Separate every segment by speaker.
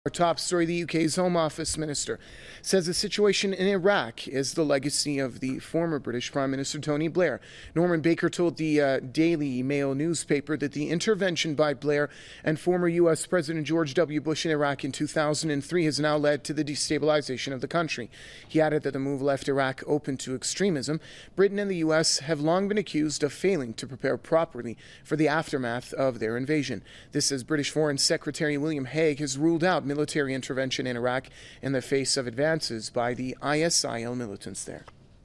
Speaker 1: Our top story, the UK's Home Office Minister says the situation in Iraq is the legacy of the former British Prime Minister Tony Blair. Norman Baker told the Daily Mail newspaper that the intervention by Blair and former U.S. President George W. Bush in Iraq in 2003 has now led to the destabilization of the country. He added that the move left Iraq open to extremism. Britain and the U.S. have long been accused of failing to prepare properly for the aftermath of their invasion. This as British Foreign Secretary William Hague has ruled out military intervention in Iraq in the face of advances by the ISIL militants there.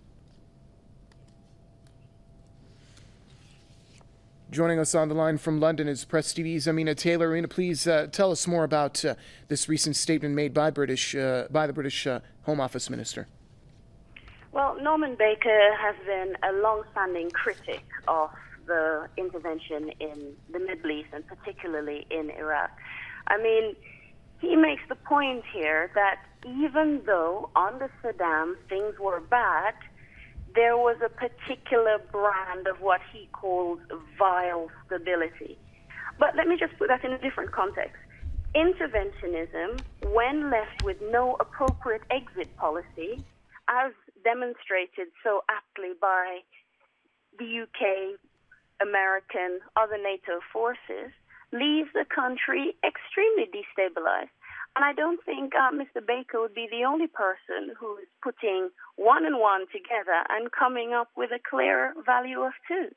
Speaker 1: Joining us on the line from London is Press TV's Amina Taylor. Amina, please tell us more about this recent statement made by the British Home Office Minister.
Speaker 2: Well, Norman Baker has been a long-standing critic of the intervention in the Middle East and particularly in Iraq. I mean, he makes the point here that even though under Saddam things were bad, there was a particular brand of what he calls vile stability. But let me just put that in a different context. Interventionism, when left with no appropriate exit policy, as demonstrated so aptly by the UK, American, other NATO forces, leaves the country extremely destabilized. And I don't think Mr. Baker would be the only person who is putting one and one together and coming up with a clear value of two.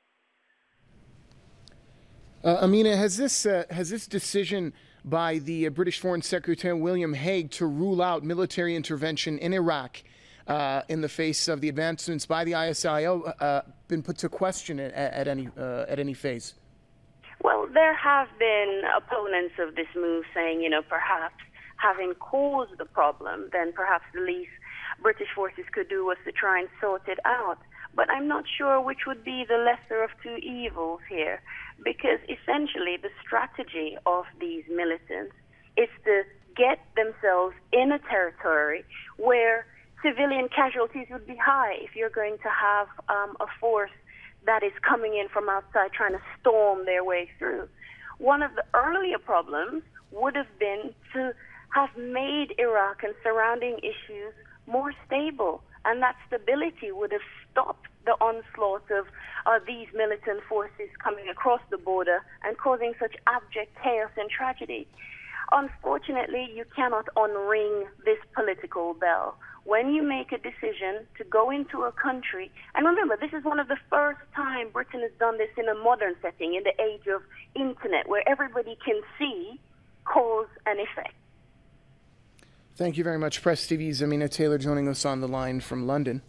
Speaker 1: Amina, has this decision by the British Foreign Secretary William Hague to rule out military intervention in Iraq in the face of the advancements by the ISIL been put to question at any phase?
Speaker 2: Well, there have been opponents of this move saying, perhaps having caused the problem, then perhaps the least British forces could do was to try and sort it out. But I'm not sure which would be the lesser of two evils here, because essentially the strategy of these militants is to get themselves in a territory where civilian casualties would be high if you're going to have a force that is coming in from outside trying to storm their way through. One of the earlier problems would have been to have made Iraq and surrounding issues more stable, and that stability would have stopped the onslaught of these militant forces coming across the border and causing such abject chaos and tragedy. Unfortunately, you cannot unring this political bell. When you make a decision to go into a country, and remember, this is one of the first time Britain has done this in a modern setting, in the age of internet, where everybody can see cause and effect.
Speaker 1: Thank you very much. Press TV's Amina Taylor joining us on the line from London.